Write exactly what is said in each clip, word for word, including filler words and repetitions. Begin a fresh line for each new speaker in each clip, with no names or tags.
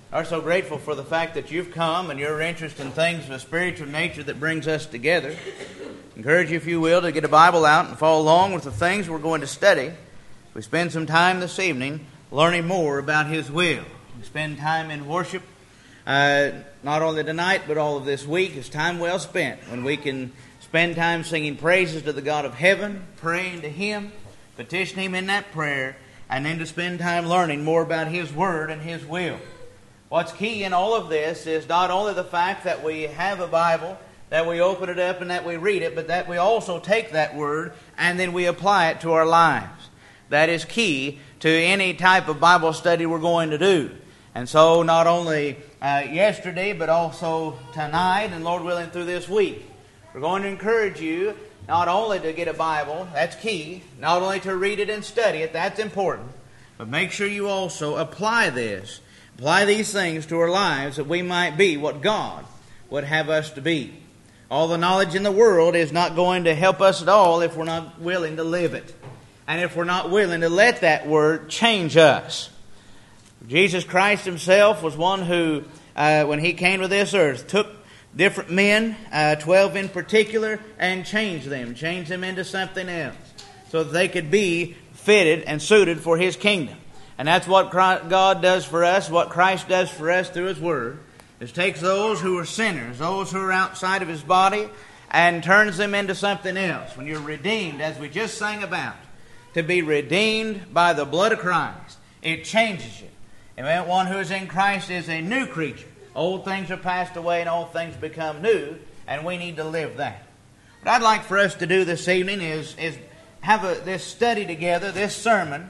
are so grateful for the fact that you've come and your interest in things of a spiritual nature that brings us together. Encourage you, if you will, to get a Bible out and follow along with the things we're going to study. We spend some time this evening learning more about His will. We spend time in worship, uh, not only tonight, but all of this week. It's time well spent when we can spend time singing praises to the God of heaven, praying to Him, petition Him in that prayer, and then to spend time learning more about His Word and His will. What's key in all of this is not only the fact that we have a Bible, that we open it up and that we read it, but that we also take that Word and then we apply it to our lives. That is key to any type of Bible study we're going to do. And so not only uh, yesterday, but also tonight and Lord willing through this week, we're going to encourage you not only to get a Bible, that's key, not only to read it and study it, that's important, but make sure you also apply this. Apply these things to our lives that we might be what God would have us to be. All the knowledge in the world is not going to help us at all if we're not willing to live it. And if we're not willing to let that Word change us. Jesus Christ Himself was one who, uh, when He came to this earth, took different men, uh, twelve in particular, and changed them. Changed them into something else. So that they could be fitted and suited for His kingdom. And that's what God does for us, what Christ does for us through His Word, is takes those who are sinners, those who are outside of His body, and turns them into something else. When you're redeemed, as we just sang about, to be redeemed by the blood of Christ, it changes you. And one who is in Christ is a new creature. Old things are passed away and old things become new, and we need to live that. What I'd like for us to do this evening is, is have a, this study together, this sermon.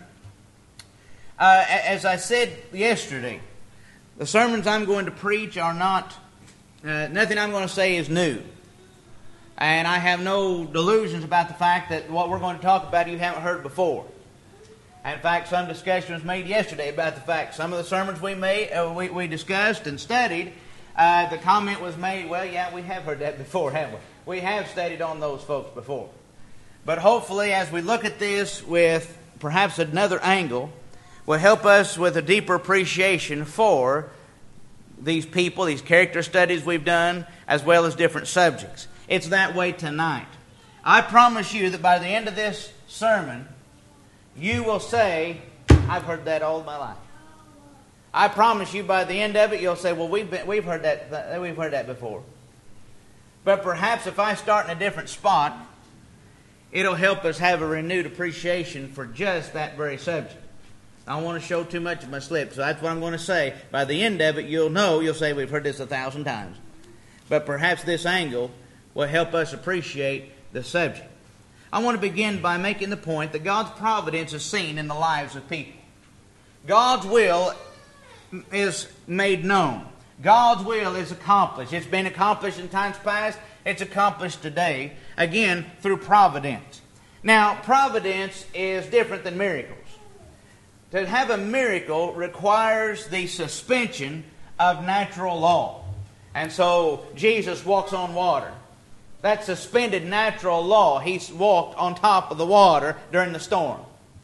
Uh, as I said yesterday, the sermons I'm going to preach are not, uh, nothing I'm going to say is new. And I have no delusions about the fact that what we're going to talk about you haven't heard before. And in fact, some discussion was made yesterday about the fact some of the sermons we made, uh, we, we discussed and studied, uh, the comment was made, well, yeah, we have heard that before, haven't we? We have studied on those folks before. But hopefully, as we look at this with perhaps another angle, will help us with a deeper appreciation for these people, these character studies we've done, as well as different subjects. It's that way tonight. I promise you that by the end of this sermon, you will say, I've heard that all my life. I promise you by the end of it, you'll say, well, we've been, we've heard that we've heard that before. But perhaps if I start in a different spot, it'll help us have a renewed appreciation for just that very subject. I don't want to show too much of my slip, so that's what I'm going to say. By the end of it, you'll know, you'll say, we've heard this a thousand times. But perhaps this angle will help us appreciate the subject. I want to begin by making the point that God's providence is seen in the lives of people. God's will is made known. God's will is accomplished. It's been accomplished in times past. It's accomplished today, again, through providence. Now, providence is different than miracles. To have a miracle requires the suspension of natural law. And so Jesus walks on water. That suspended natural law. He walked on top of the water during the storm.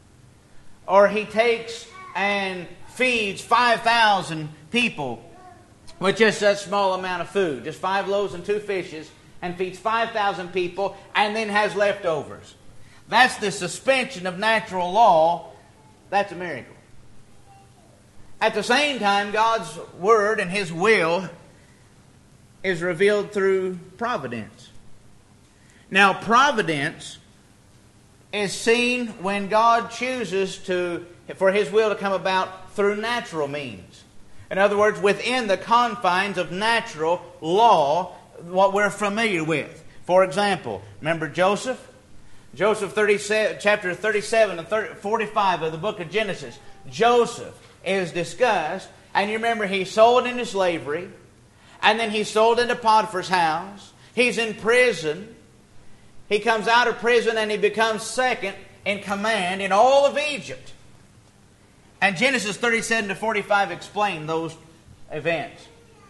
Or He takes and feeds five thousand people with just a small amount of food. Just five loaves and two fishes. And feeds five thousand people and then has leftovers. That's the suspension of natural law. That's a miracle. At the same time, God's Word and His will is revealed through providence. Now, providence is seen when God chooses to, for His will to come about through natural means. In other words, within the confines of natural law, what we're familiar with. For example, remember Joseph? Joseph, thirty-seven, chapter thirty-seven and thirty, forty-five of the book of Genesis. Joseph is discussed, and you remember he's sold into slavery, and then he's sold into Potiphar's house. He's in prison. He comes out of prison and he becomes second in command in all of Egypt. And Genesis thirty-seven to forty-five explain those events.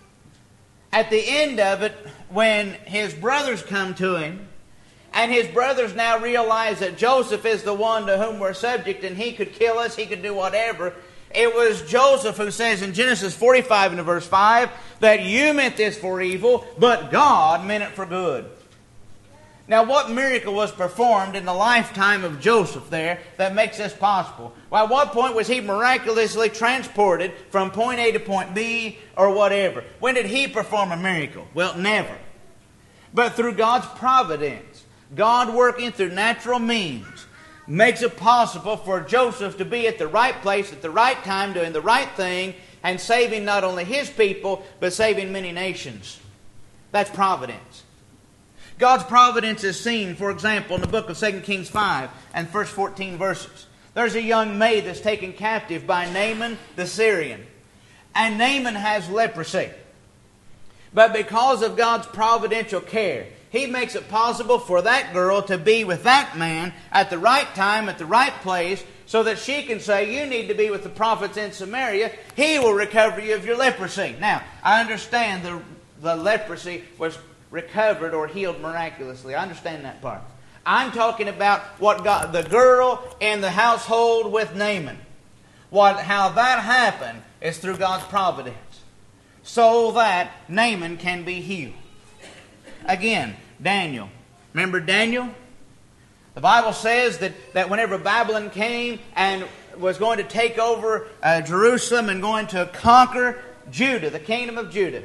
At the end of it, when his brothers come to him, and his brothers now realize that Joseph is the one to whom we're subject, and he could kill us, he could do whatever, It was Joseph who says in Genesis forty-five and verse five that you meant this for evil, but God meant it for good. Now, what miracle was performed in the lifetime of Joseph there that makes this possible? Well, at what point was he miraculously transported from point A to point B or whatever? When did he perform a miracle? Well, never. But through God's providence, God working through natural means, makes it possible for Joseph to be at the right place at the right time, doing the right thing, and saving not only his people, but saving many nations. That's providence. God's providence is seen, for example, in the book of Second Kings five and first fourteen verses. There's a young maid that's taken captive by Naaman the Syrian. And Naaman has leprosy. But because of God's providential care, He makes it possible for that girl to be with that man at the right time, at the right place, so that she can say, you need to be with the prophets in Samaria. He will recover you of your leprosy. Now, I understand the, the leprosy was recovered or healed miraculously. I understand that part. I'm talking about what got the girl in the household with Naaman. What, how that happened is through God's providence, so that Naaman can be healed. Again, Daniel. Remember Daniel? The Bible says that, that whenever Babylon came and was going to take over uh, Jerusalem and going to conquer Judah, the kingdom of Judah,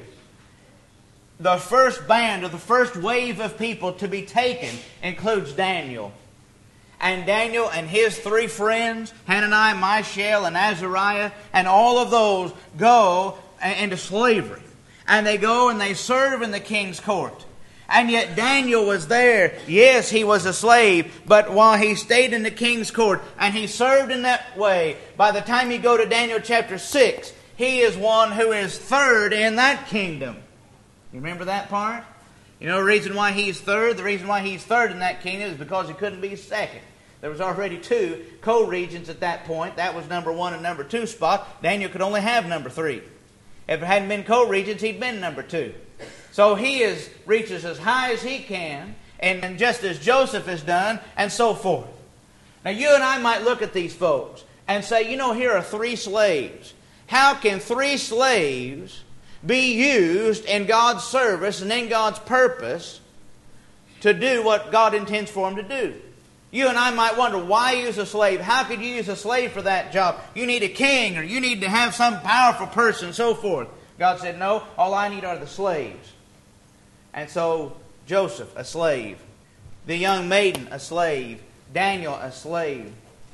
the first band or the first wave of people to be taken includes Daniel. And Daniel and his three friends, Hananiah, Mishael, and Azariah, and all of those go into slavery. And they go and they serve in the king's court. And yet Daniel was there. Yes, he was a slave, but while he stayed in the king's court and he served in that way, by the time you go to Daniel chapter six, he is one who is third in that kingdom. You remember that part? You know the reason why he's third? The reason why he's third in that kingdom is because he couldn't be second. There was already two co-regents at that point. That was number one and number two spot. Daniel could only have number three. If it hadn't been co-regents, he'd been number two. So he is reaches as high as he can, and, and just as Joseph has done, and so forth. Now you and I might look at these folks and say, you know, here are three slaves. How can three slaves be used in God's service and in God's purpose to do what God intends for them to do? You and I might wonder, why use a slave? How could you use a slave for that job? You need a king, or you need to have some powerful person, and so forth. God said, no, all I need are the slaves. And so Joseph, a slave. The young maiden, a slave. Daniel, a slave.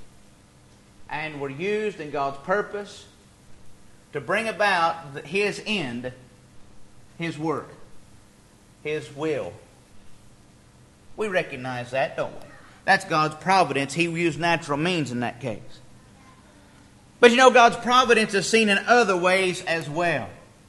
And were used in God's purpose to bring about His end, His work, His will. We recognize that, don't we? That's God's providence. He used natural means in that case. But you know, God's providence is seen in other ways as well.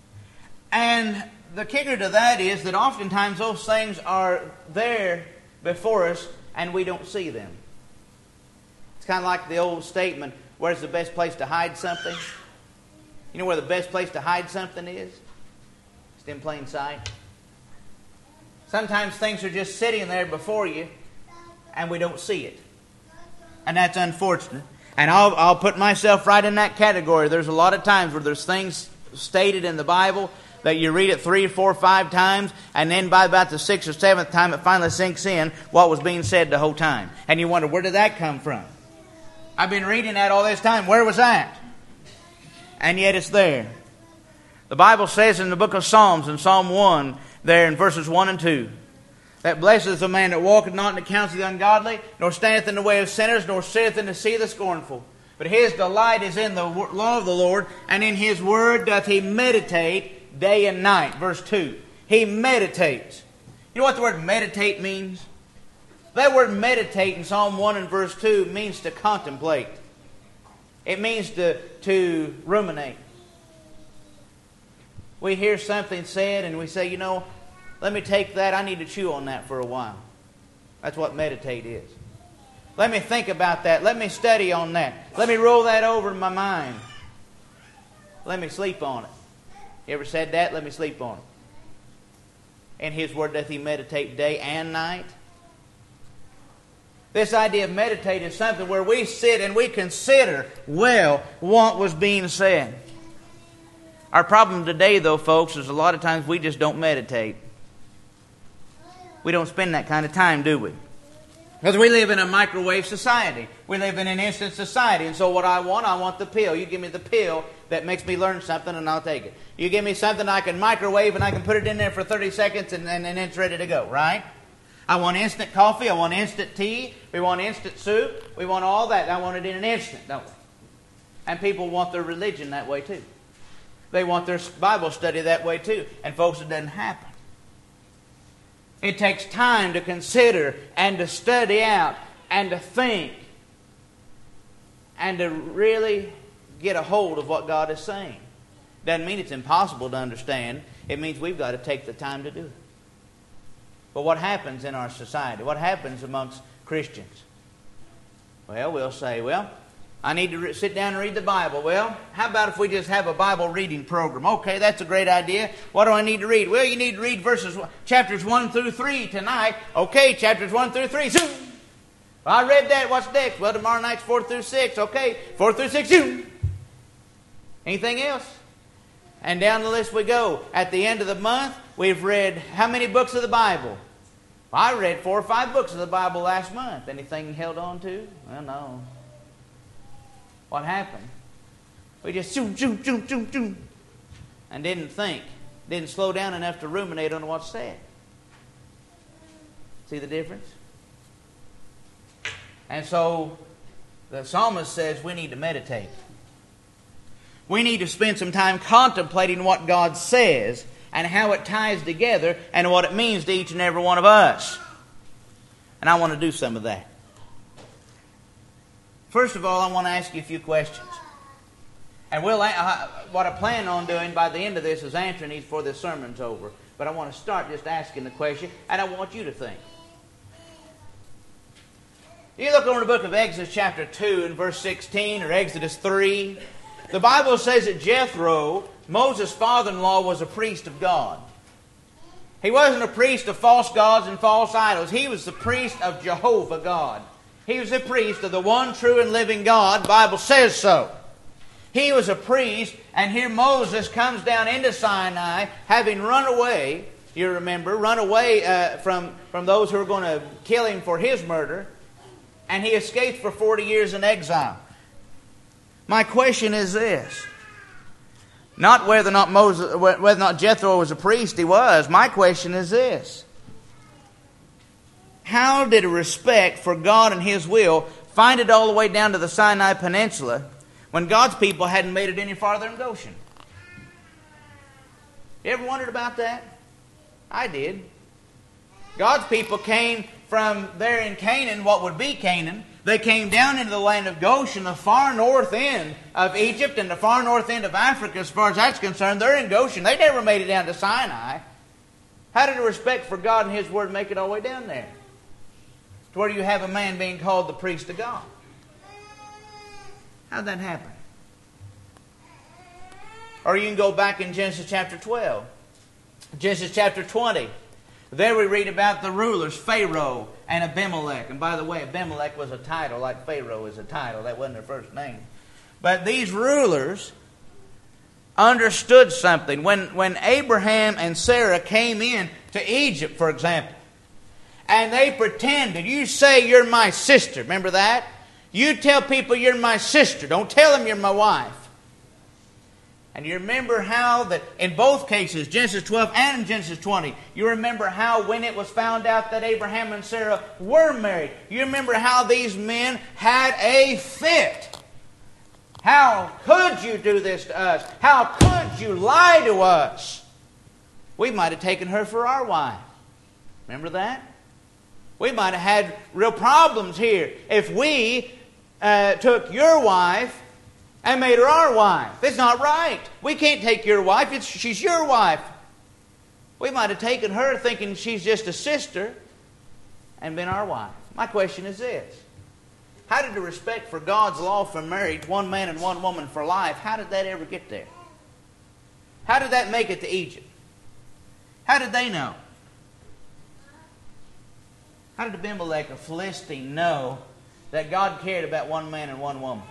And the kicker to that is that oftentimes those things are there before us and we don't see them. It's kind of like the old statement, where's the best place to hide something? You know where the best place to hide something is? It's in plain sight. Sometimes things are just sitting there before you and we don't see it. And that's unfortunate. And I'll, I'll put myself right in that category. There's a lot of times where there's things stated in the Bible that you read it three, four, five times, and then by about the sixth or seventh time it finally sinks in what was being said the whole time. And you wonder, where did that come from? I've been reading that all this time. Where was that? And yet it's there. The Bible says in the book of Psalms, in Psalm one, there in verses one and two, that blessed is the man that walketh not in the counsel of the ungodly, nor standeth in the way of sinners, nor sitteth in the seat of the scornful. But his delight is in the law of the Lord, and in His word doth he meditate day and night. Verse two. He meditates. You know what the word meditate means? That word meditate in Psalm one and verse two means to contemplate. It means to, to ruminate. We hear something said and we say, you know, let me take that, I need to chew on that for a while. That's what meditate is. Let me think about that. Let me study on that. Let me roll that over in my mind. Let me sleep on it. You ever said that? Let me sleep on it. In His word doth he meditate day and night. This idea of meditate is something where we sit and we consider well what was being said. Our problem today, though, folks, is a lot of times we just don't meditate. We don't spend that kind of time, do we? Because we live in a microwave society. We live in an instant society. And so what I want, I want the pill. You give me the pill that makes me learn something and I'll take it. You give me something I can microwave and I can put it in there for thirty seconds and, and, and it's ready to go, right? I want instant coffee. I want instant tea. We want instant soup. We want all that. I want it in an instant, don't we? And people want their religion that way too. They want their Bible study that way too. And folks, it doesn't happen. It takes time to consider and to study out and to think and to really get a hold of what God is saying. Doesn't mean it's impossible to understand. It means we've got to take the time to do it. But what happens in our society? What happens amongst Christians? Well, we'll say, well, I need to re- sit down and read the Bible. Well, how about if we just have a Bible reading program? Okay, that's a great idea. What do I need to read? Well, you need to read verses, chapters one through three tonight. Okay, chapters one through three. Zoom. Well, I read that. What's next? Well, tomorrow night's four through six. Okay, four through six. Zoom. Anything else? And down the list we go. At the end of the month, we've read how many books of the Bible? Well, I read four or five books of the Bible last month. Anything held on to? Well, no. What happened? We just zoom, zoom, zoom, zoom, zoom, and didn't think, didn't slow down enough to ruminate on what's said. See the difference? And so the psalmist says we need to meditate. We need to spend some time contemplating what God says and how it ties together and what it means to each and every one of us. And I want to do some of that. First of all, I want to ask you a few questions. And we'll, uh, what I plan on doing by the end of this is answering these before this sermon's over. But I want to start just asking the question, and I want you to think. You look over the book of Exodus chapter two and verse sixteen, or Exodus three. The Bible says that Jethro, Moses' father-in-law, was a priest of God. He wasn't a priest of false gods and false idols. He was the priest of Jehovah God. He was a priest of the one true and living God. The Bible says so. He was a priest, and here Moses comes down into Sinai, having run away, you remember, run away uh, from, from those who were going to kill him for his murder, and he escaped for forty years in exile. My question is this. Not whether or not Moses, whether or not Jethro was a priest, he was. My question is this. How did a respect for God and His will find it all the way down to the Sinai Peninsula when God's people hadn't made it any farther than Goshen? You ever wondered about that? I did. God's people came from there in Canaan, what would be Canaan. They came down into the land of Goshen, the far north end of Egypt and the far north end of Africa. As far as that's concerned, they're in Goshen. They never made it down to Sinai. How did a respect for God and His Word make it all the way down there? To where you have a man being called the priest of God. How did that happen? Or you can go back in Genesis chapter twelve. Genesis chapter twenty. There we read about the rulers, Pharaoh and Abimelech. And by the way, Abimelech was a title, like Pharaoh is a title. That wasn't their first name. But these rulers understood something. When, when Abraham and Sarah came in to Egypt, for example, and they pretended, you say you're my sister. Remember that? You tell people you're my sister. Don't tell them you're my wife. And you remember how that in both cases, Genesis twelve and Genesis twenty, you remember how when it was found out that Abraham and Sarah were married, you remember how these men had a fit. How could you do this to us? How could you lie to us? We might have taken her for our wife. Remember that? We might have had real problems here if we uh, took your wife and made her our wife. It's not right. We can't take your wife. It's, she's your wife. We might have taken her thinking she's just a sister and been our wife. My question is this. How did the respect for God's law for marriage, one man and one woman for life, how did that ever get there? How did that make it to Egypt? How did they know? How did Abimelech, a Philistine, know that God cared about one man and one woman?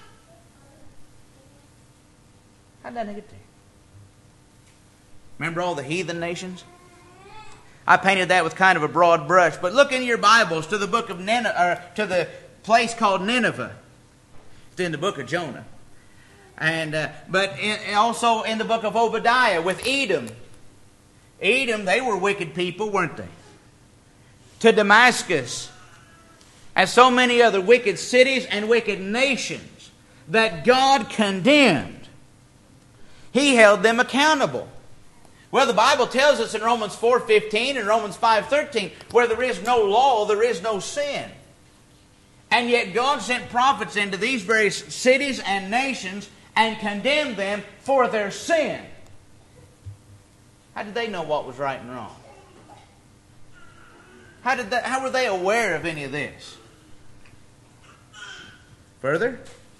How did that get there? Remember all the heathen nations? I painted that with kind of a broad brush. But look in your Bibles to the book of Nineveh, or to the place called Nineveh. It's in the book of Jonah. And uh, but in, also in the book of Obadiah with Edom. Edom, they were wicked people, weren't they? To Damascus. And so many other wicked cities and wicked nations that God condemned. He held them accountable. Well, the Bible tells us in Romans four fifteen and Romans five thirteen, where there is no law, there is no sin. And yet God sent prophets into these various cities and nations and condemned them for their sin. How did they know what was right and wrong? How did they, how were they aware of any of this? Further,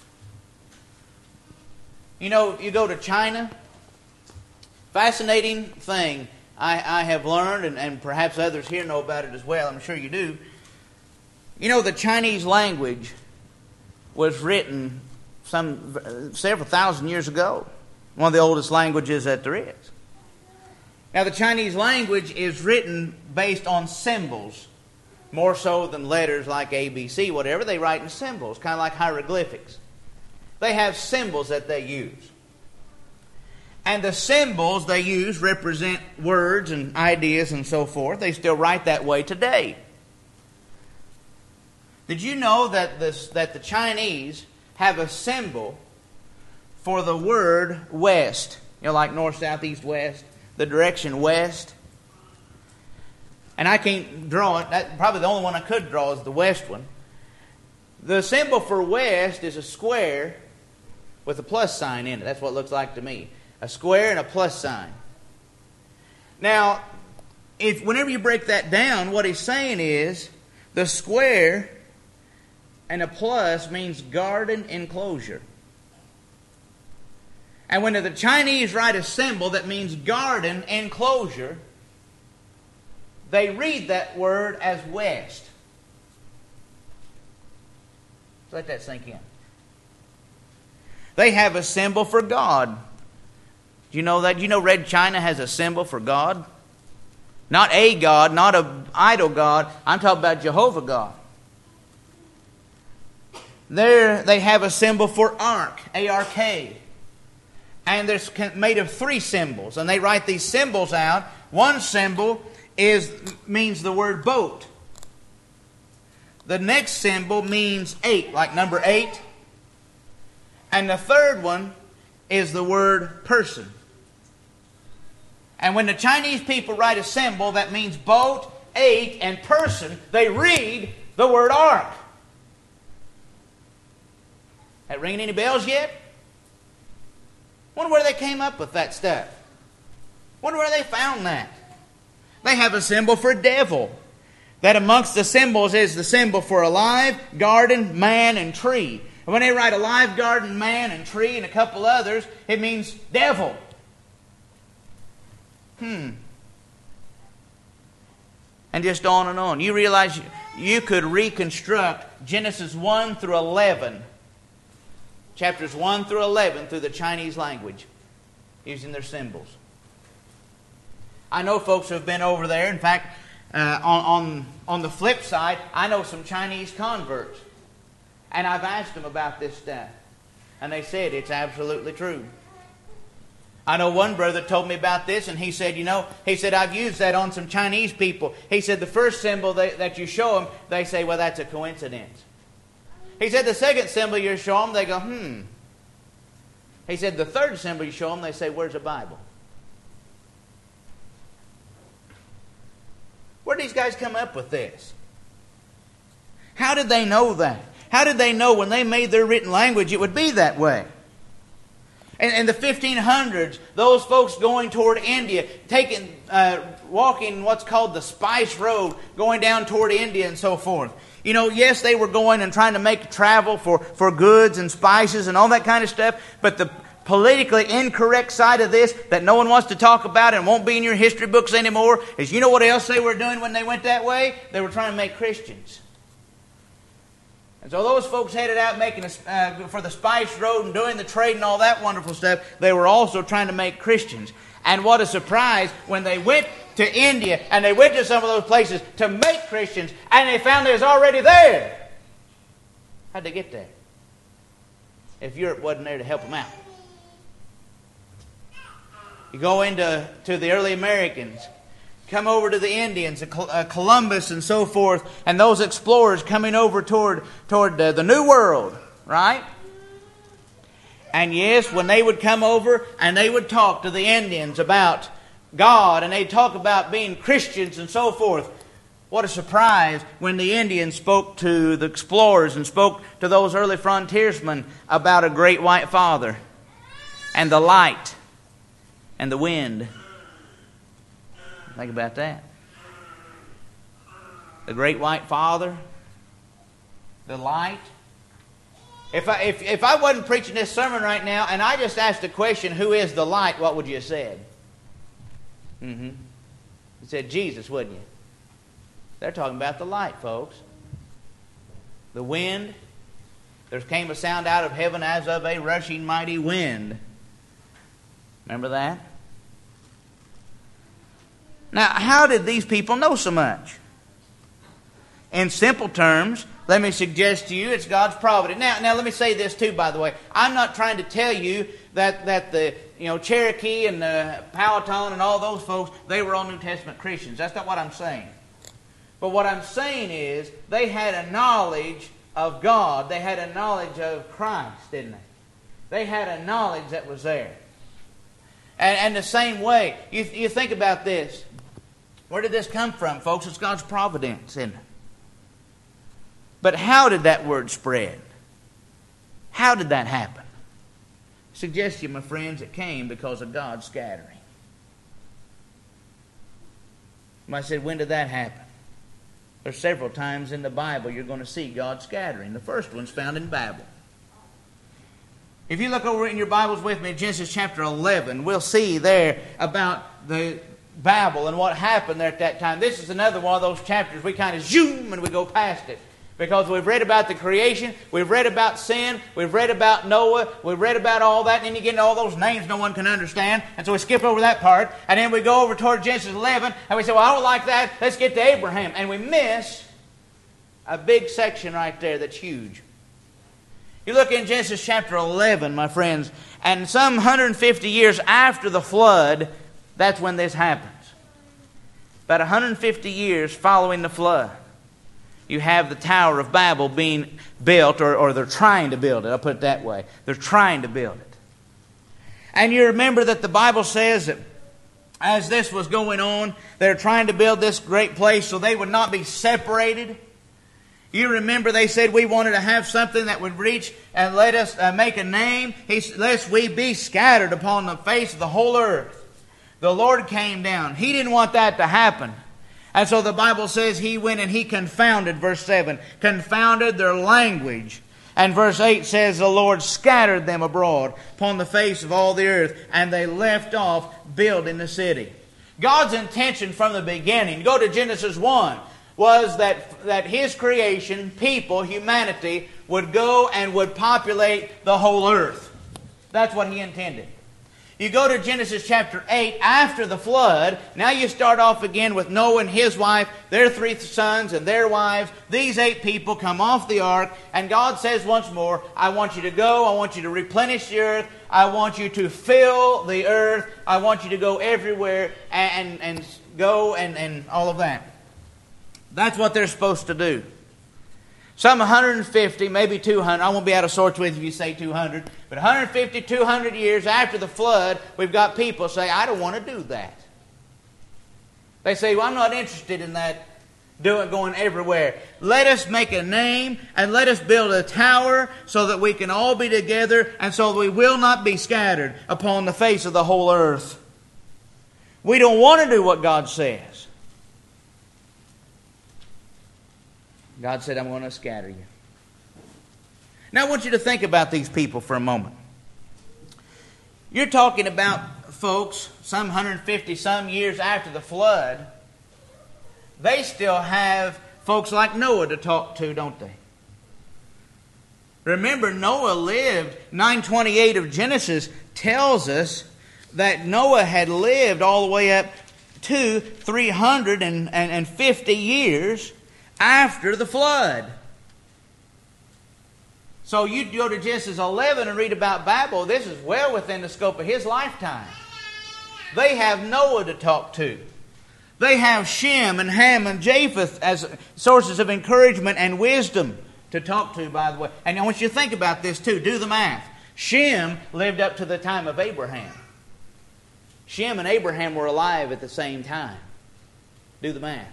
you know, you go to China. Fascinating thing I, I have learned, and, and perhaps others here know about it as well. I'm sure you do. You know, the Chinese language was written some several thousand years ago. One of the oldest languages that there is. Now, the Chinese language is written based on symbols, more so than letters like A, B, C, whatever. They write in symbols, kind of like hieroglyphics. They have symbols that they use. And the symbols they use represent words and ideas and so forth. They still write that way today. Did you know that, this, that the Chinese have a symbol for the word west? You know, like north, south, east, west. The direction west. And I can't draw it. That, probably the only one I could draw is the west one. The symbol for west is a square with a plus sign in it. That's what it looks like to me. A square and a plus sign. Now, if whenever you break that down, what he's saying is the square and a plus means garden enclosure. And when the Chinese write a symbol that means garden enclosure, they read that word as west. So let that sink in. They have a symbol for God. Do you know that? Do you know Red China has a symbol for God? Not a God, not an idol God. I'm talking about Jehovah God. There they have a symbol for ark, A R K. And they're made of three symbols. And they write these symbols out. One symbol is means the word boat. The next symbol means eight, like number eight. And the third one is the word person. And when the Chinese people write a symbol that means boat, eight, and person, they read the word ark. That ringing any bells yet? Wonder where they came up with that stuff. Wonder where they found that. They have a symbol for devil. That amongst the symbols is the symbol for alive, garden, man, and tree. And when they write alive, garden, man, and tree, and a couple others, it means devil. Hmm. And just on and on. You realize you could reconstruct Genesis one through eleven. Chapters one through eleven through the Chinese language. Using their symbols. I know folks who have been over there. In fact, uh, on, on, on the flip side, I know some Chinese converts. And I've asked them about this stuff. And they said it's absolutely true. I know one brother told me about this, and he said, you know, he said, I've used that on some Chinese people. He said, the first symbol that, that you show them, they say, well, that's a coincidence. He said, the second symbol you show them, they go, hmm. He said, the third symbol you show them, they say, where's the Bible? Where did these guys come up with this? How did they know that? How did they know when they made their written language it would be that way? And in the fifteen hundreds, those folks going toward India, taking, uh, walking what's called the Spice Road, going down toward India and so forth. You know, yes, they were going and trying to make travel for, for goods and spices and all that kind of stuff, but the politically incorrect side of this that no one wants to talk about and won't be in your history books anymore is, you know what else they were doing when they went that way? They were trying to make Christians. And so those folks headed out making a, uh, for the Spice Road and doing the trade and all that wonderful stuff, they were also trying to make Christians. And what a surprise when they went to India and they went to some of those places to make Christians and they found they was already there. How'd they get there? If Europe wasn't there to help them out. You go into to the early Americans, come over to the Indians, uh, Columbus and so forth, and those explorers coming over toward, toward uh, the New World, right? And yes, when they would come over and they would talk to the Indians about God and they'd talk about being Christians and so forth, what a surprise when the Indians spoke to the explorers and spoke to those early frontiersmen about a great white father and the light and the wind. Think about that. The great white father, the light. If I, if, if I wasn't preaching this sermon right now and I just asked the question, who is the light, what would you have said? Mm-hmm. You said Jesus, wouldn't you? They're talking about the light, folks. The wind. There came a sound out of heaven as of a rushing mighty wind. Remember that? Now, how did these people know so much? In simple terms, let me suggest to you it's God's providence. Now, now let me say this too, by the way. I'm not trying to tell you that, that the you know Cherokee and the Powhatan and all those folks, they were all New Testament Christians. That's not what I'm saying. But what I'm saying is they had a knowledge of God. They had a knowledge of Christ, didn't they? They had a knowledge that was there. And, and the same way, you, you think about this. Where did this come from, folks? It's God's providence, isn't it? But how did that word spread? How did that happen? I suggest to you, my friends, it came because of God's scattering. I said, when did that happen? There's several times in the Bible you're going to see God scattering. The first one's found in Babel. If you look over in your Bibles with me, Genesis chapter eleven, we'll see there about the Babel and what happened there at that time. This is another one of those chapters we kind of zoom and we go past it. Because we've read about the creation, we've read about sin, we've read about Noah, we've read about all that, and then you get into all those names no one can understand, and so we skip over that part, and then we go over toward Genesis eleven, and we say, well, I don't like that, let's get to Abraham. And we miss a big section right there that's huge. You look in Genesis chapter eleven, my friends, and some one hundred fifty years after the flood, that's when this happens. About one hundred fifty years following the flood. You have the Tower of Babel being built, or, or they're trying to build it. I'll put it that way. They're trying to build it. And you remember that the Bible says that as this was going on, they're trying to build this great place so they would not be separated. You remember they said we wanted to have something that would reach and let us uh, make a name, lest we be scattered upon the face of the whole earth. The Lord came down. He didn't want that to happen. And so the Bible says He went and He confounded, verse seven, confounded their language. And verse eight says the Lord scattered them abroad upon the face of all the earth, and they left off building the city. God's intention from the beginning, go to Genesis one, was that, that His creation, people, humanity, would go and would populate the whole earth. That's what He intended. You go to Genesis chapter eight, after the flood, now you start off again with Noah and his wife, their three sons and their wives. These eight people come off the ark, and God says once more, I want you to go, I want you to replenish the earth, I want you to fill the earth, I want you to go everywhere and, and, and go and, and all of that. That's what they're supposed to do. Some one hundred fifty, maybe two hundred. I won't be out of sorts with you if you say two hundred. But one hundred fifty, two hundred years after the flood, we've got people say, I don't want to do that. They say, well, I'm not interested in that, doing going everywhere. Let us make a name and let us build a tower so that we can all be together and so that we will not be scattered upon the face of the whole earth. We don't want to do what God says. God said, I'm going to scatter you. Now I want you to think about these people for a moment. You're talking about folks, some one hundred fifty some years after the flood, they still have folks like Noah to talk to, don't they? Remember, Noah lived, nine twenty-eight of Genesis tells us that Noah had lived all the way up to three hundred fifty years after the flood. So you go to Genesis eleven and read about Babel. This is well within the scope of his lifetime. They have Noah to talk to. They have Shem and Ham and Japheth as sources of encouragement and wisdom to talk to, by the way. And I want you to think about this too. Do the math. Shem lived up to the time of Abraham. Shem and Abraham were alive at the same time. Do the math.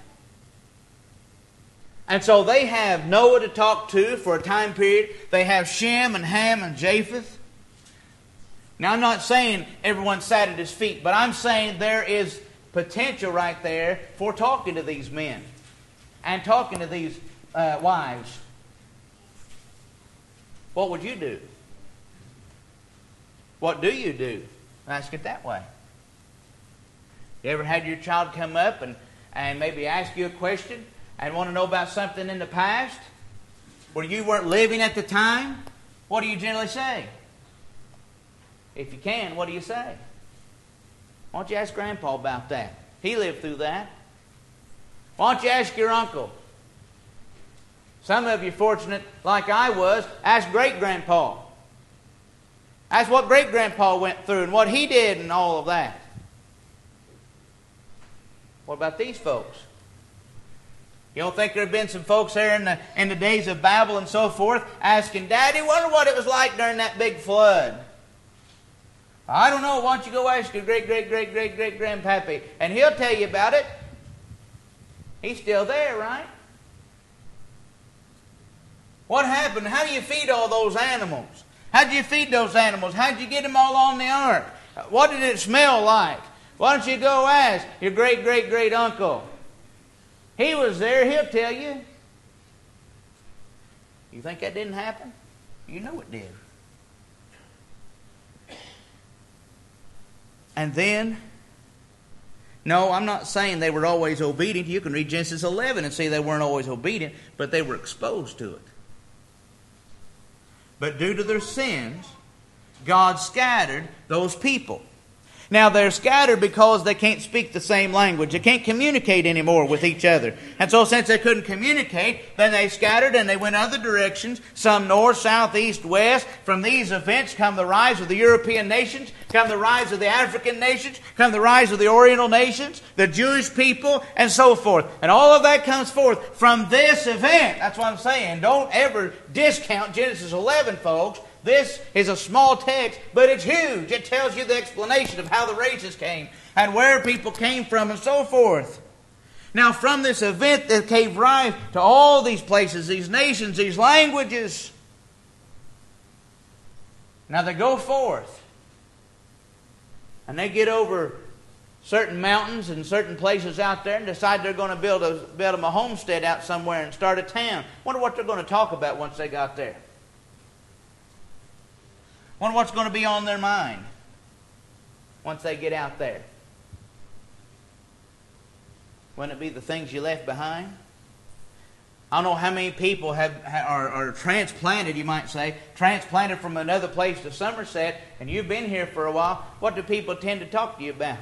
And so they have Noah to talk to for a time period. They have Shem and Ham and Japheth. Now, I'm not saying everyone sat at his feet, but I'm saying there is potential right there for talking to these men and talking to these uh, wives. What would you do? What do you do? Ask it that way. You ever had your child come up and, and maybe ask you a question and want to know about something in the past where you weren't living at the time? What do you generally say? If you can, what do you say? Why don't you ask Grandpa about that? He lived through that. Why don't you ask your uncle? Some of you fortunate, like I was, ask great-grandpa. Ask what great-grandpa went through and what he did and all of that. What about these folks? You don't think there have been some folks there in the, in the days of Babel and so forth asking, Daddy, wonder what it was like during that big flood? I don't know. Why don't you go ask your great-great-great-great-great-grandpappy, and he'll tell you about it. He's still there, right? What happened? How do you feed all those animals? How did you feed those animals? How did you get them all on the ark? What did it smell like? Why don't you go ask your great-great-great-uncle? He was there. He'll tell you. You think that didn't happen? You know it did. And then, no, I'm not saying they were always obedient. You can read Genesis eleven and see they weren't always obedient, but they were exposed to it. But due to their sins, God scattered those people. Now, they're scattered because they can't speak the same language. They can't communicate anymore with each other. And so since they couldn't communicate, then they scattered and they went other directions, some north, south, east, west. From these events come the rise of the European nations, come the rise of the African nations, come the rise of the Oriental nations, the Jewish people, and so forth. And all of that comes forth from this event. That's what I'm saying. Don't ever discount Genesis eleven, folks. This is a small text, but it's huge. It tells you the explanation of how the races came and where people came from and so forth. Now, from this event that gave rise to all these places, these nations, these languages, now they go forth and they get over certain mountains and certain places out there and decide they're going to build, a, build them a homestead out somewhere and start a town. Wonder what they're going to talk about once they got there. Wonder what's going to be on their mind once they get out there. Wouldn't it be the things you left behind? I don't know how many people have are, are transplanted, you might say, transplanted from another place to Somerset, and you've been here for a while. What do people tend to talk to you about?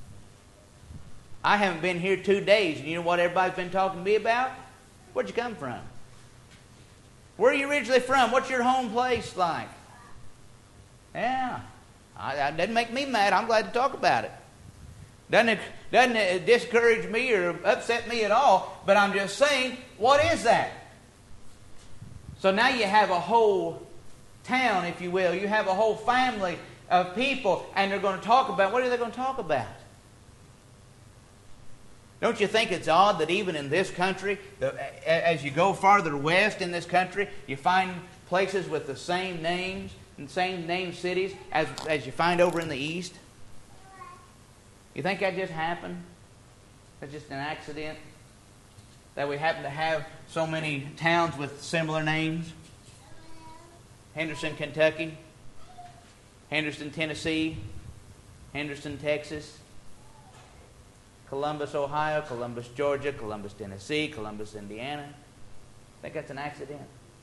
I haven't been here two days, and you know what everybody's been talking to me about? Where'd you come from? Where are you originally from? What's your home place like? Yeah, it doesn't make me mad. I'm glad to talk about it. Doesn't it, doesn't it discourage me or upset me at all, but I'm just saying, what is that? So now you have a whole town, if you will. You have a whole family of people, and they're going to talk about, what are they going to talk about? Don't you think it's odd that even in this country, as you go farther west in this country, you find places with the same names, and same name cities as, as you find over in the east? You think that just happened? That's just an accident? That we happen to have so many towns with similar names? Henderson, Kentucky. Henderson, Tennessee, Henderson, Texas, Columbus, Ohio, Columbus, Georgia, Columbus, Tennessee, Columbus, Indiana. I think that's an accident.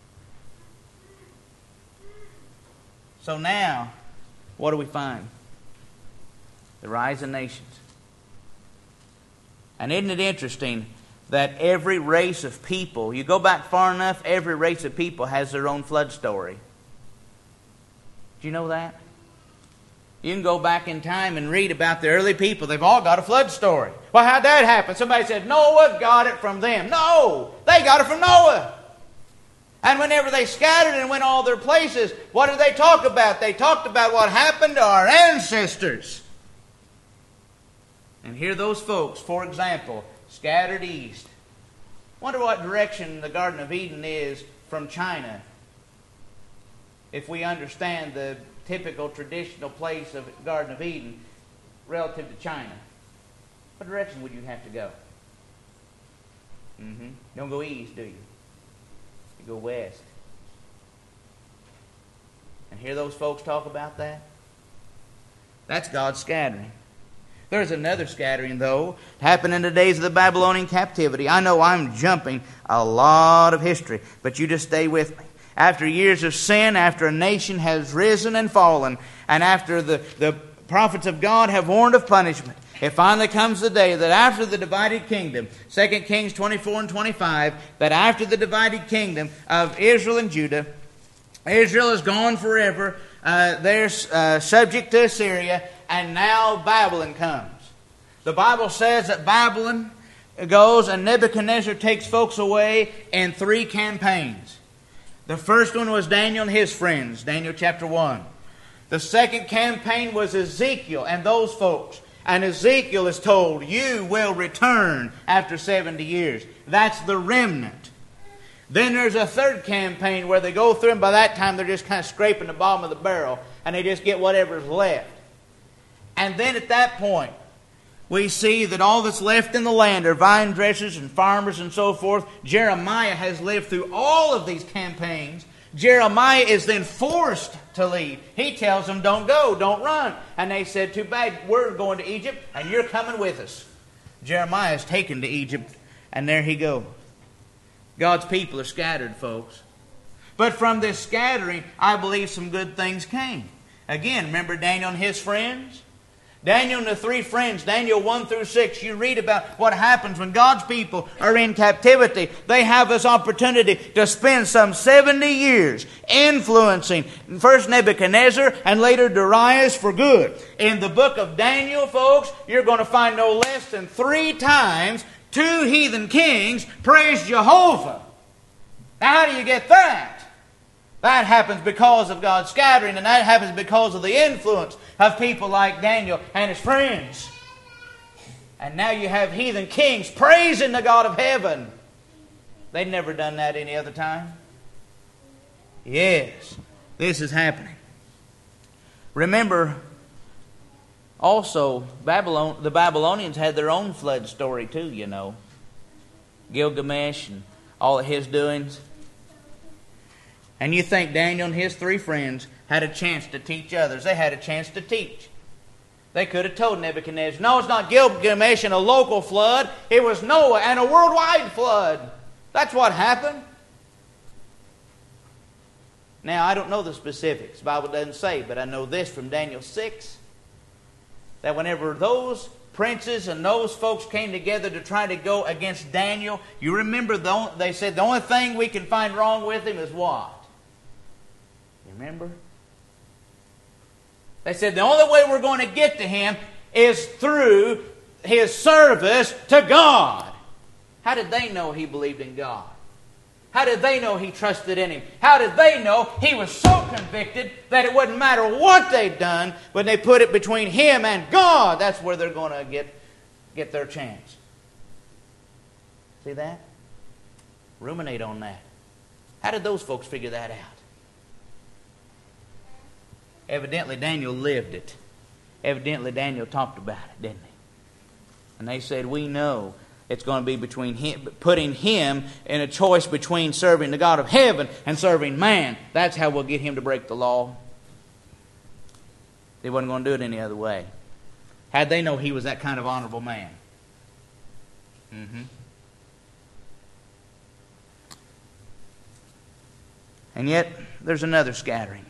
So now, what do we find? The rise of nations. And isn't it interesting that every race of people, you go back far enough, every race of people has their own flood story. Do you know that? You can go back in time and read about the early people. They've all got a flood story. Well, how'd that happen? Somebody said, Noah got it from them. No! They got it from Noah. And whenever they scattered and went all their places, what did they talk about? They talked about what happened to our ancestors. And here those folks, for example, scattered east. Wonder what direction the Garden of Eden is from China. If we understand the typical traditional place of Garden of Eden relative to China, what direction would you have to go? Mm-hmm. Don't go east, do you? You go west. And hear those folks talk about that? That's God's scattering. There's another scattering, though, happened in the days of the Babylonian captivity. I know I'm jumping a lot of history, but you just stay with me. After years of sin, after a nation has risen and fallen, and after the, the prophets of God have warned of punishment, it finally comes the day that after the divided kingdom, Second Kings twenty-four and twenty-five, that after the divided kingdom of Israel and Judah, Israel is gone forever, uh, they're uh, subject to Assyria, and now Babylon comes. The Bible says that Babylon goes and Nebuchadnezzar takes folks away in three campaigns. The first one was Daniel and his friends, Daniel chapter one. The second campaign was Ezekiel and those folks. And Ezekiel is told, you will return after seventy years. That's the remnant. Then there's a third campaign where they go through, and by that time they're just kind of scraping the bottom of the barrel, and they just get whatever's left. And then at that point, we see that all that's left in the land are vine dressers and farmers and so forth. Jeremiah has lived through all of these campaigns. Jeremiah is then forced to leave. He tells them, don't go, don't run. And they said, too bad, we're going to Egypt and you're coming with us. Jeremiah is taken to Egypt, and there he goes. God's people are scattered, folks. But from this scattering, I believe some good things came. Again, remember Daniel and his friends? Daniel and the three friends, Daniel one through six, you read about what happens when God's people are in captivity. They have this opportunity to spend some seventy years influencing first Nebuchadnezzar and later Darius for good. In the book of Daniel, folks, you're going to find no less than three times two heathen kings praise Jehovah. Now, how do you get that? That happens because of God's scattering, and that happens because of the influence of people like Daniel and his friends. And now you have heathen kings praising the God of heaven. They'd never done that any other time. Yes, this is happening. Remember, also, Babylon, the Babylonians had their own flood story too, you know. Gilgamesh and all of his doings. And you think Daniel and his three friends had a chance to teach others. They had a chance to teach. They could have told Nebuchadnezzar, no, it's not Gilgamesh and a local flood. It was Noah and a worldwide flood. That's what happened. Now, I don't know the specifics. The Bible doesn't say, but I know this from Daniel six. That whenever those princes and those folks came together to try to go against Daniel, you remember the only, they said the only thing we can find wrong with him is what? Remember? They said the only way we're going to get to him is through his service to God. How did they know he believed in God? How did they know he trusted in him? How did they know he was so convicted that it wouldn't matter what they'd done, when they put it between him and God, that's where they're going to get, get their chance. See that? Ruminate on that. How did those folks figure that out? Evidently, Daniel lived it. Evidently, Daniel talked about it, didn't he? And they said, we know it's going to be between him, putting him in a choice between serving the God of heaven and serving man. That's how we'll get him to break the law. They wasn't going to do it any other way. How'd they know he was that kind of honorable man? Mm-hmm. And yet, there's another scattering.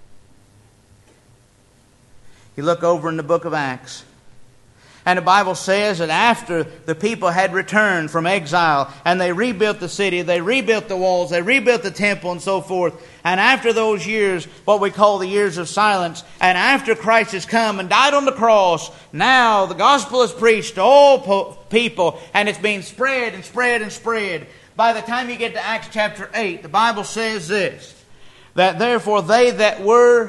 You look over in the book of Acts, and the Bible says that after the people had returned from exile, and they rebuilt the city, they rebuilt the walls, they rebuilt the temple, and so forth, and after those years, what we call the years of silence, and after Christ has come and died on the cross, now the gospel is preached to all po- people, and it's being spread and spread and spread. By the time you get to Acts chapter eight, the Bible says this, that therefore they that were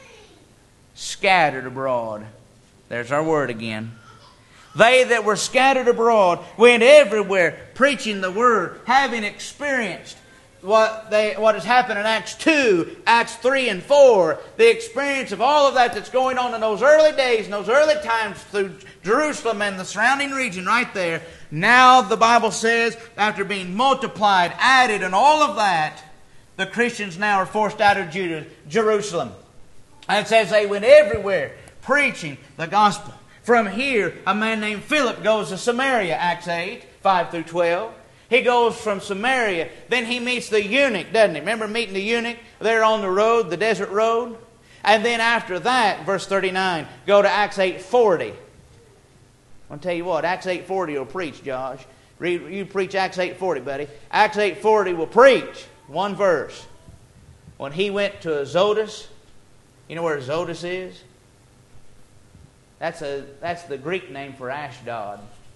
scattered abroad, there's our word again, they that were scattered abroad went everywhere preaching the word, having experienced what they what has happened in Acts two, Acts three and four, the experience of all of that that's going on in those early days, in those early times through Jerusalem and the surrounding region right there. Now the Bible says, after being multiplied, added, and all of that, the Christians now are forced out of Judah, Jerusalem. And it says they went everywhere preaching the gospel. From here, a man named Philip goes to Samaria, Acts eight, five through twelve. He goes from Samaria. Then he meets the eunuch, doesn't he? Remember meeting the eunuch there on the road, the desert road? And then after that, verse thirty-nine, go to Acts eight forty. I'll tell you what, Acts eight forty will preach, Josh. Read, you preach Acts eight forty, buddy. Acts eight forty will preach. One verse. When he went to Azotus, you know where Azotus is? That's a that's the Greek name for Ashdod.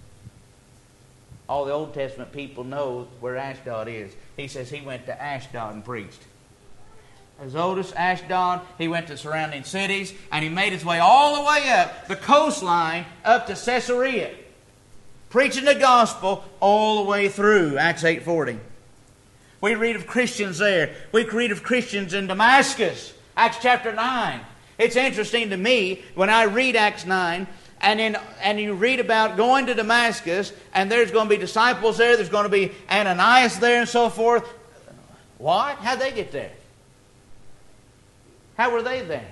All the Old Testament people know where Ashdod is. He says he went to Ashdod and preached. Azotus, Ashdod, he went to surrounding cities, and he made his way all the way up the coastline up to Caesarea, preaching the gospel all the way through Acts eight forty. We read of Christians there. We read of Christians in Damascus, Acts chapter nine. It's interesting to me when I read Acts nine, and in, and you read about going to Damascus, and there's going to be disciples there, there's going to be Ananias there and so forth. What? How'd they get there? How were they there?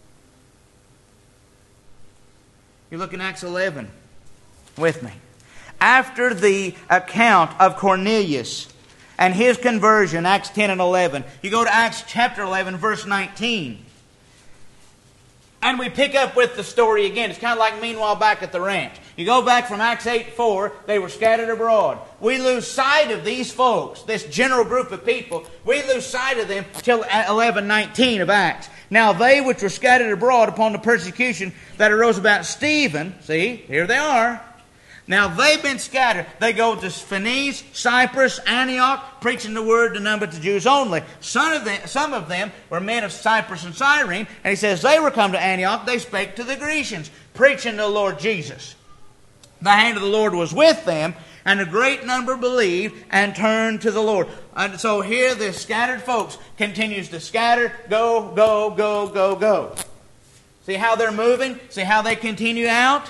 You look in Acts eleven with me. After the account of Cornelius and his conversion, Acts ten and eleven, you go to Acts chapter eleven, verse nineteen. And we pick up with the story again. It's kind of like meanwhile back at the ranch. You go back from Acts eight four, they were scattered abroad. We lose sight of these folks, this general group of people. We lose sight of them till eleven nineteen of Acts. Now they which were scattered abroad upon the persecution that arose about Stephen, see, here they are. Now they've been scattered. They go to Phoenice, Cyprus, Antioch, preaching the word to none but the Jews only. Some of them, some of them were men of Cyprus and Cyrene, and he says they were come to Antioch. They spake to the Grecians, preaching the Lord Jesus. The hand of the Lord was with them, and a great number believed and turned to the Lord. And so here the scattered folks continues to scatter, go, go, go, go, go. See how they're moving? See how they continue out?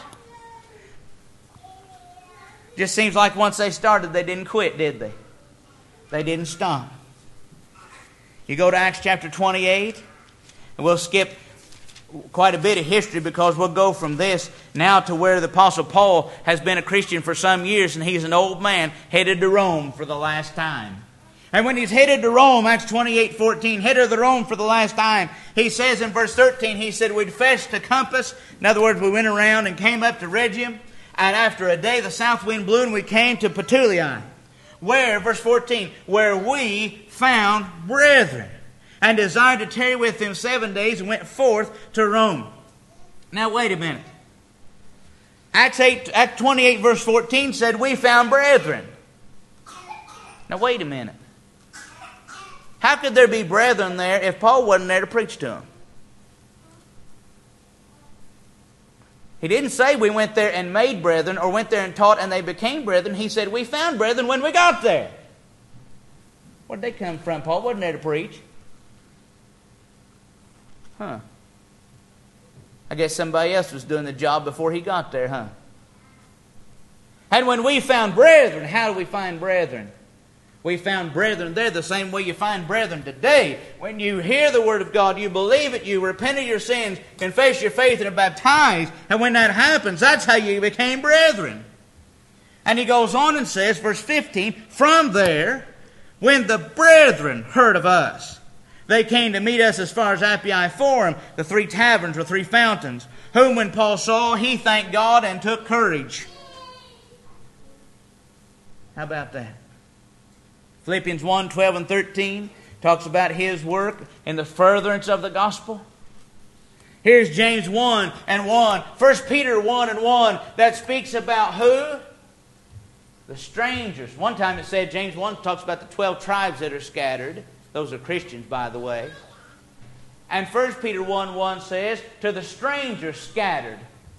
Just seems like once they started, they didn't quit, did they? They didn't stop. You go to Acts chapter twenty-eight, and we'll skip quite a bit of history because we'll go from this now to where the Apostle Paul has been a Christian for some years, and he's an old man headed to Rome for the last time. And when he's headed to Rome, Acts twenty-eight fourteen, headed to Rome for the last time, he says in verse thirteen, he said, we'd fetched to compass. In other words, we went around and came up to Rhegium. And after a day the south wind blew, and we came to Puteoli, where, verse fourteen, where we found brethren, and desired to tarry with them seven days, and went forth to Rome. Now wait a minute. Acts eight, Acts twenty-eight verse fourteen said, we found brethren. Now wait a minute. How could there be brethren there if Paul wasn't there to preach to them? He didn't say we went there and made brethren, or went there and taught and they became brethren. He said we found brethren when we got there. Where'd they come from? Paul wasn't there to preach. Huh. I guess somebody else was doing the job before he got there, huh? And when we found brethren, how do we find brethren? We found brethren there the same way you find brethren today. When you hear the Word of God, you believe it, you repent of your sins, confess your faith, and are baptized. And when that happens, that's how you became brethren. And he goes on and says, verse fifteen, from there, when the brethren heard of us, they came to meet us as far as Appii Forum, the three taverns or three fountains, whom when Paul saw, he thanked God and took courage. How about that? Philippians one, twelve and thirteen talks about his work in the furtherance of the gospel. Here's James one and one. First Peter one and one that speaks about who? The strangers. One time it said, James one talks about the twelve tribes that are scattered. Those are Christians, by the way. And First Peter one one says, to the strangers scattered.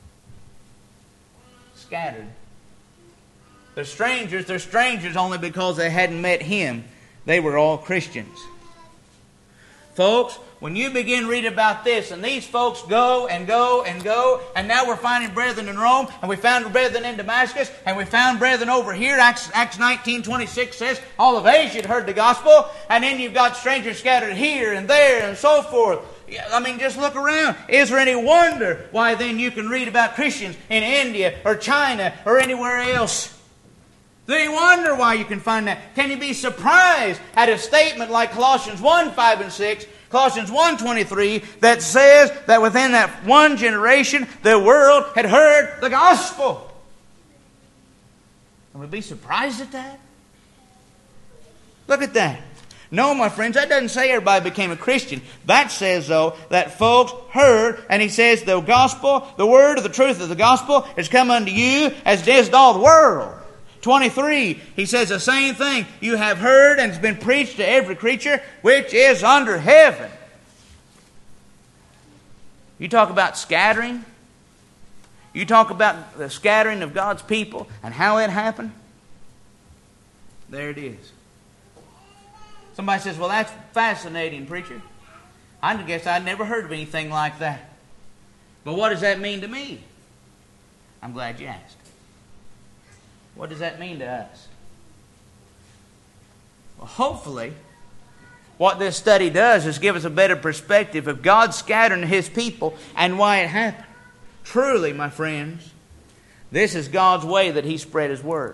Scattered. The strangers, they're strangers only because they hadn't met Him. They were all Christians. Folks, when you begin reading about this, and these folks go and go and go, and now we're finding brethren in Rome, and we found brethren in Damascus, and we found brethren over here. Acts, Acts nineteen twenty-six says all of Asia had heard the gospel, and then you've got strangers scattered here and there and so forth. I mean, just look around. Is there any wonder why then you can read about Christians in India or China or anywhere else? Is there any wonder why you can find that? Can you be surprised at a statement like Colossians one, five and six, Colossians one twenty-three, that says that within that one generation the world had heard the gospel? Can we be surprised at that? Look at that. No, my friends, that doesn't say everybody became a Christian. That says, though, that folks heard, and he says the gospel, the word of the truth of the gospel has come unto you as it is to all the world. twenty-three, he says the same thing. You have heard and it's been preached to every creature which is under heaven. You talk about scattering. You talk about the scattering of God's people and how it happened. There it is. Somebody says, well, that's fascinating, preacher. I guess I'd never heard of anything like that. But what does that mean to me? I'm glad you asked. What does that mean to us? Well, hopefully, what this study does is give us a better perspective of God scattering His people and why it happened. Truly, my friends, this is God's way that He spread His word.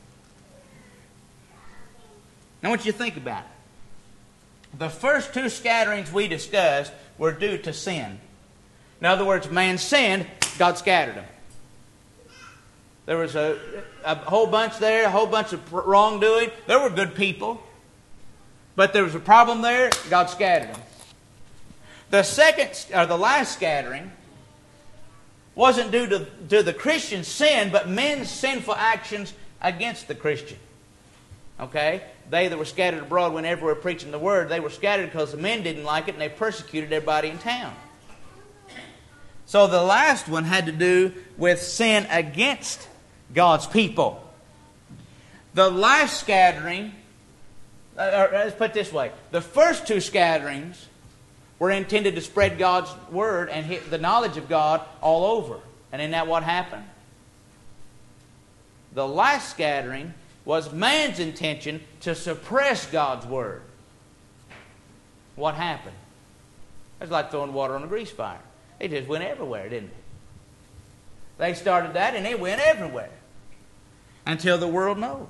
Now, I want you to think about it. The first two scatterings we discussed were due to sin. In other words, man sinned, God scattered them. There was a, a whole bunch there, a whole bunch of wrongdoing. There were good people. But there was a problem there, God scattered them. The second, or the last scattering wasn't due to, to the Christian's sin, but men's sinful actions against the Christian. Okay? They that were scattered abroad went everywhere preaching the word. They were scattered because the men didn't like it and they persecuted everybody in town. So the last one had to do with sin against God's people. The last scattering, or let's put it this way, the first two scatterings were intended to spread God's word and the knowledge of God all over. And isn't that what happened? The last scattering was man's intention to suppress God's word. What happened? It was like throwing water on a grease fire. It just went everywhere, didn't it? They started that and it went everywhere. Until the world knows.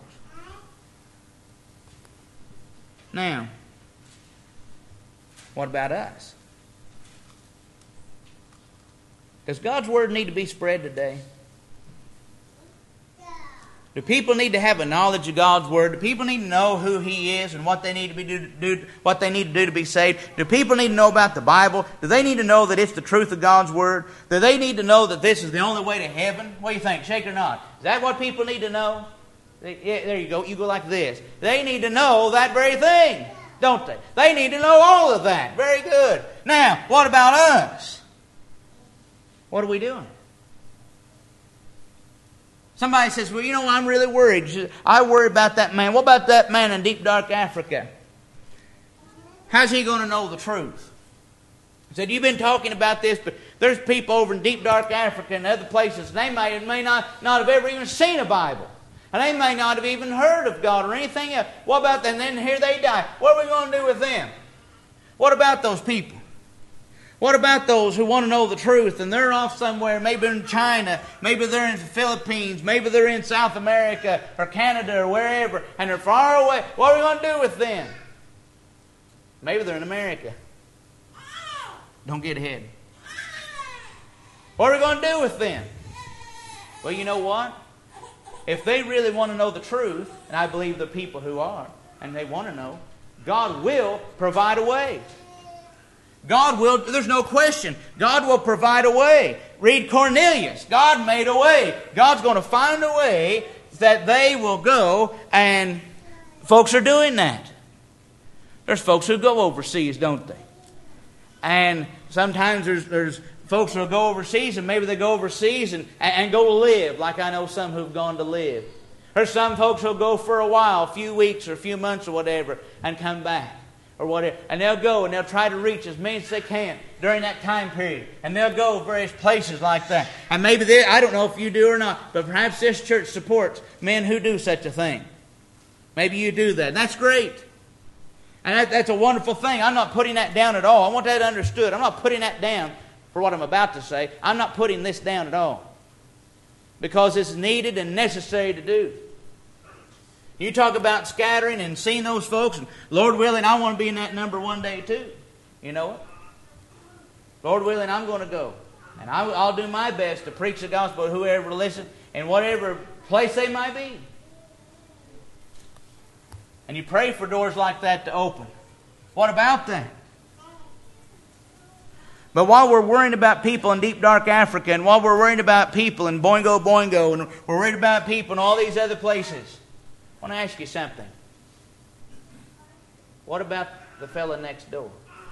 Now, what about us? Does God's word need to be spread today? Do people need to have a knowledge of God's word? Do people need to know who He is and what they need to be do, do what they need to do to be saved? Do people need to know about the Bible? Do they need to know that it's the truth of God's word? Do they need to know that this is the only way to heaven? What do you think? Shake or not? Is that what people need to know? Yeah, there you go. You go like this. They need to know that very thing, don't they? They need to know all of that. Very good. Now, what about us? What are we doing? Somebody says, well, you know, I'm really worried. I worry about that man. What about that man in deep, dark Africa? How's he going to know the truth? I said, you've been talking about this, but there's people over in deep, dark Africa and other places, and they may, may not, not have ever even seen a Bible. And they may not have even heard of God or anything else. What about them? And then here they die. What are we going to do with them? What about those people? What about those who want to know the truth and they're off somewhere, maybe in China, maybe they're in the Philippines, maybe they're in South America or Canada or wherever, and they're far away. What are we going to do with them? Maybe they're in America. Don't get ahead. What are we going to do with them? Well, you know what? If they really want to know the truth, and I believe the people who are, and they want to know, God will provide a way. God will, there's no question, God will provide a way. Read Cornelius. God made a way. God's going to find a way that they will go, and folks are doing that. There's folks who go overseas, don't they? And sometimes there's, there's folks who go overseas, and maybe they go overseas and, and go to live, like I know some who've gone to live. There's some folks who'll go for a while, a few weeks or a few months or whatever, and come back. Or whatever. And they'll go and they'll try to reach as many as they can during that time period. And they'll go various places like that. And maybe they, I don't know if you do or not, but perhaps this church supports men who do such a thing. Maybe you do that. And that's great. And that, that's a wonderful thing. I'm not putting that down at all. I want that understood. I'm not putting that down for what I'm about to say. I'm not putting this down at all. Because it's needed and necessary to do. You talk about scattering and seeing those folks, and Lord willing, I want to be in that number one day too. You know what? Lord willing, I'm going to go. And I, I'll do my best to preach the gospel to whoever will listen in whatever place they might be. And you pray for doors like that to open. What about that? But while we're worrying about people in deep, dark Africa, and while we're worrying about people in Boingo Boingo, and we're worried about people in all these other places, I want to ask you something. What about the fellow next door?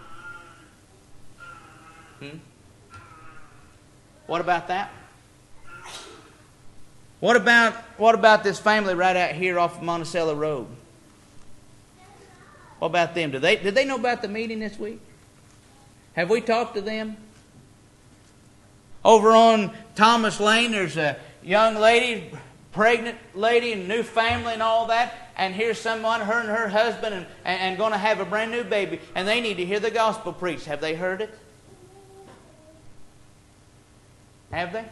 Hmm? What about that? What about what about this family right out here off of Monticello Road? What about them? Did they did they know about the meeting this week? Have we talked to them? Over on Thomas Lane, there's a young lady, pregnant lady and new family and all that, and here's someone, her and her husband, and, and, and going to have a brand new baby, and they need to hear the gospel preached. Have they heard it? Have they?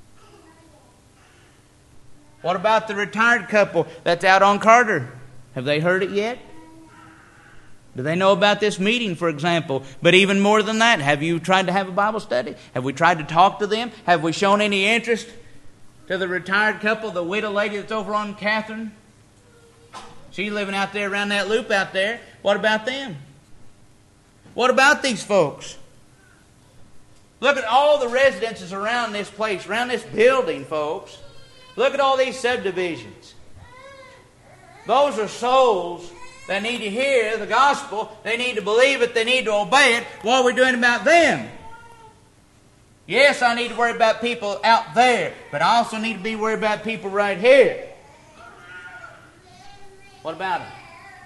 What about the retired couple that's out on Carter? Have they heard it yet? Do they know about this meeting, for example? But even more than that, have you tried to have a Bible study? Have we tried to talk to them? Have we shown any interest to the retired couple, the widow lady that's over on Catherine? She's living out there around that loop out there. What about them? What about these folks? Look at all the residences around this place, around this building, folks. Look at all these subdivisions. Those are souls that need to hear the gospel. They need to believe it. They need to obey it. What are we doing about them? Yes, I need to worry about people out there, but I also need to be worried about people right here. What about them?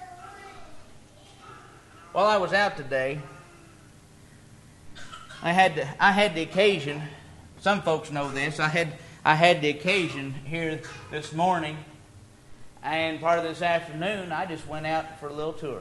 While I was out today, I had to, I had the occasion. Some folks know this. I had I had the occasion here this morning, and part of this afternoon, I just went out for a little tour.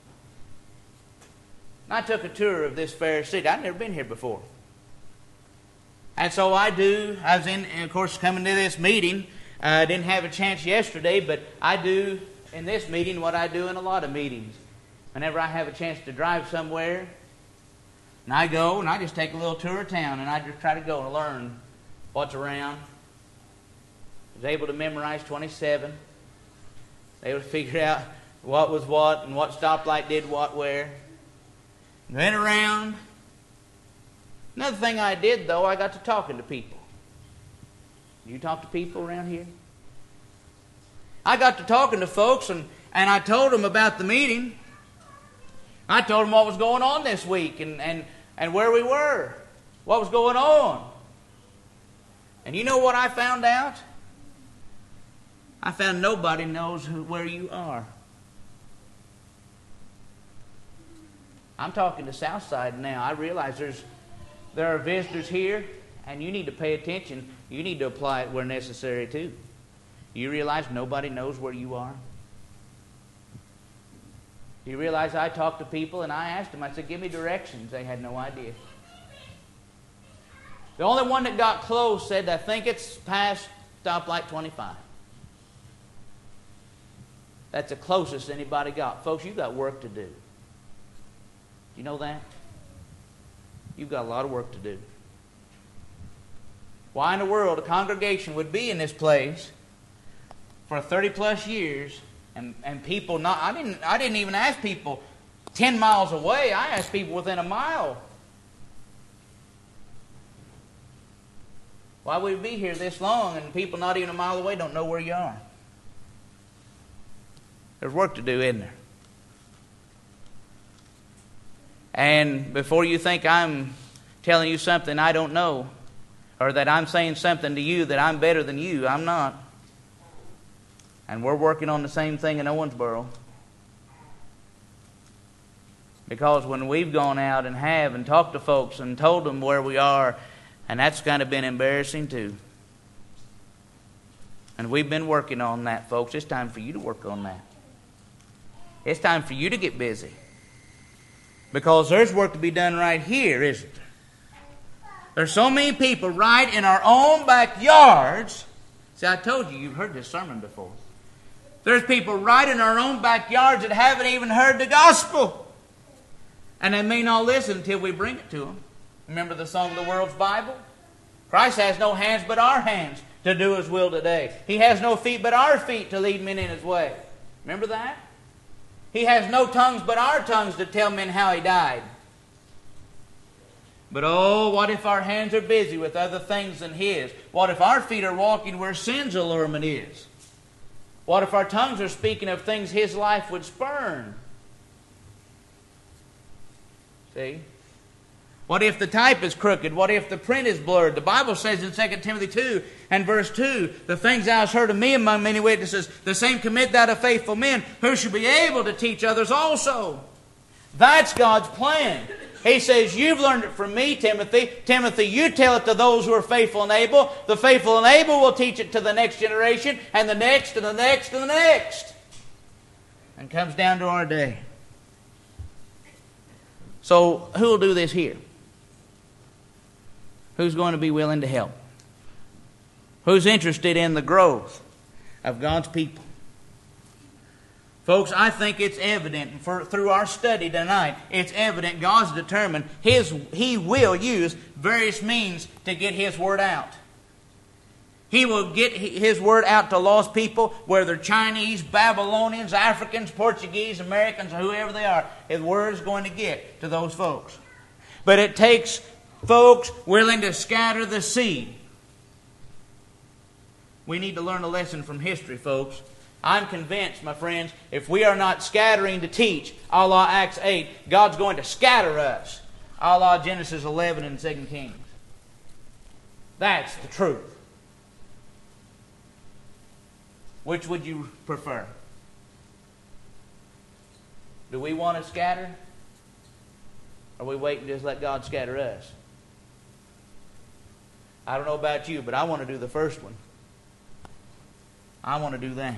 I took a tour of this fair city. I'd never been here before. And so I do, I was in, of course, coming to this meeting. I uh, didn't have a chance yesterday, but I do in this meeting what I do in a lot of meetings. Whenever I have a chance to drive somewhere, and I go and I just take a little tour of town, and I just try to go and learn what's around. I was able to memorize twenty-seven. They would figure out what was what and what stoplight did what where. Went around. Another thing I did, though, I got to talking to people. You talk to people around here? I got to talking to folks, and, and I told them about the meeting. I told them what was going on this week and, and, and where we were, what was going on. And you know what I found out? I found nobody knows who, where you are. I'm talking to Southside now. I realize there's there are visitors here, and you need to pay attention. You need to apply it where necessary too. You realize nobody knows where you are? You realize I talked to people and I asked them, I said, give me directions. They had no idea. The only one that got close said, I think it's past stoplight twenty-five. That's the closest anybody got. Folks, you've got work to do. You know that? You've got a lot of work to do. Why in the world a congregation would be in this place for thirty plus years and, and people not I didn't I didn't even ask people ten miles away. I asked people within a mile. Why would we be here this long and people not even a mile away don't know where you are? There's work to do, isn't there? And before you think I'm telling you something I don't know, or that I'm saying something to you that I'm better than you, I'm not. And we're working on the same thing in Owensboro. Because when we've gone out and have and talked to folks and told them where we are, and that's kind of been embarrassing too. And we've been working on that, folks. It's time for you to work on that. It's time for you to get busy. Because there's work to be done right here, isn't there? There's so many people right in our own backyards. See, I told you, you've heard this sermon before. There's people right in our own backyards that haven't even heard the gospel. And they may not listen until we bring it to them. Remember the song, The World's Bible? Christ has no hands but our hands to do His will today. He has no feet but our feet to lead men in His way. Remember that? He has no tongues but our tongues to tell men how He died. But oh, what if our hands are busy with other things than His? What if our feet are walking where sin's allurement is? What if our tongues are speaking of things His life would spurn? See? What if the type is crooked? What if the print is blurred? The Bible says in Second Timothy two and verse two, the things thou hast heard of me among many witnesses, the same commit thou to faithful men, who shall be able to teach others also. That's God's plan. He says, you've learned it from me, Timothy. Timothy, you tell it to those who are faithful and able. The faithful and able will teach it to the next generation, and the next, and the next, and the next. And comes down to our day. So, who will do this here? Who's going to be willing to help? Who's interested in the growth of God's people? Folks, I think it's evident for, through our study tonight, it's evident God's determined His, He will use various means to get His Word out. He will get His Word out to lost people, whether Chinese, Babylonians, Africans, Portuguese, Americans, or whoever they are. His Word is going to get to those folks. But it takes folks willing to scatter the seed. We need to learn a lesson from history, folks. I'm convinced, my friends, if we are not scattering to teach, a la Acts eight, God's going to scatter us, a la Genesis eleven and Second Kings. That's the truth. Which would you prefer? Do we want to scatter? Or are we waiting to just let God scatter us? I don't know about you, but I want to do the first one. I want to do that.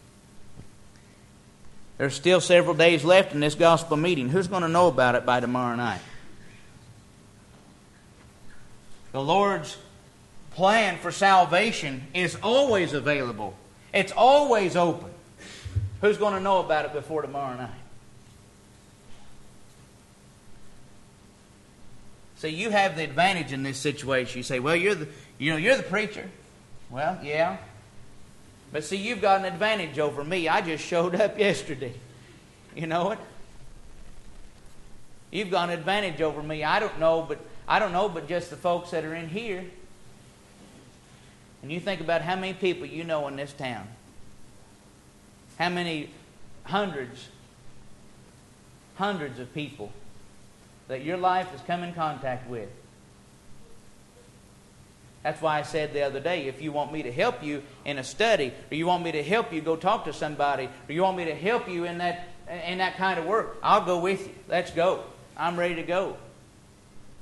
There's still several days left in this gospel meeting. Who's going to know about it by tomorrow night? The Lord's plan for salvation is always available. It's always open. Who's going to know about it before tomorrow night? See, you have the advantage in this situation. You say, well, you're the, you know, you're the preacher. Well, yeah. But see, you've got an advantage over me. I just showed up yesterday. You know it? You've got an advantage over me. I don't know, but I don't know, but just the folks that are in here. And you think about how many people you know in this town. How many hundreds, hundreds of people that your life has come in contact with. That's why I said the other day, if you want me to help you in a study, or you want me to help you go talk to somebody, or you want me to help you in that in that kind of work, I'll go with you. Let's go. I'm ready to go.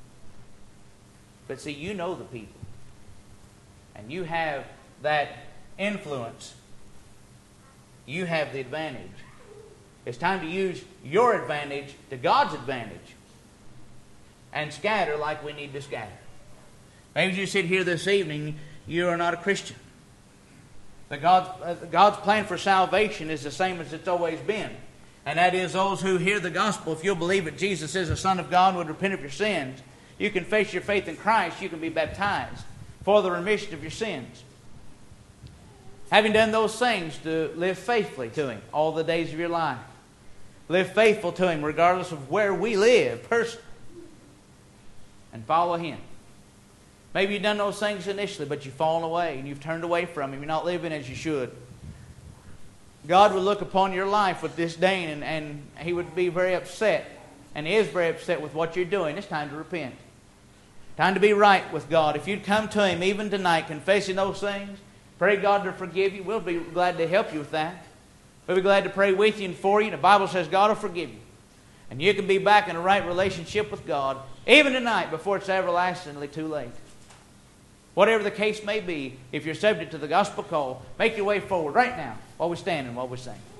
But see, you know the people. And you have that influence, you have the advantage. It's time to use your advantage to God's advantage and scatter like we need to scatter. Maybe you sit here this evening, you are not a Christian. But God's, uh, God's plan for salvation is the same as it's always been. And that is those who hear the gospel, if you'll believe that Jesus is the Son of God and would repent of your sins, you confess your faith in Christ, you can be baptized for the remission of your sins. Having done those things, to live faithfully to Him all the days of your life. Live faithful to Him regardless of where we live personally. And follow Him. Maybe you've done those things initially, but you've fallen away and you've turned away from Him. You're not living as you should. God would look upon your life with disdain, and, and He would be very upset. And He is very upset with what you're doing. It's time to repent. Time to be right with God. If you'd come to Him even tonight confessing those things, pray God to forgive you, we'll be glad to help you with that. We'll be glad to pray with you and for you. The Bible says God will forgive you. And you can be back in a right relationship with God even tonight before it's everlastingly too late. Whatever the case may be, if you're subject to the gospel call, make your way forward right now while we stand and while we sing.